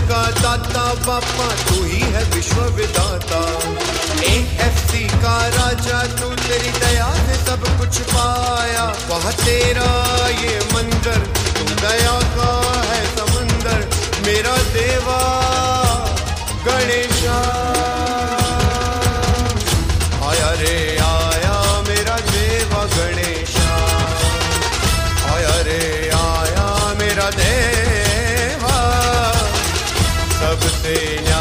का दाता बापा तू ही है विश्व विधाता। AFC का राजा तू, तेरी दया से सब कुछ पाया। वह तेरा ये मंदिर, तू दया का है समंदर। मेरा देवा गणेशा आया रे आया, मेरा देवा गणेशा आया रे आया, मेरा देवा सबसे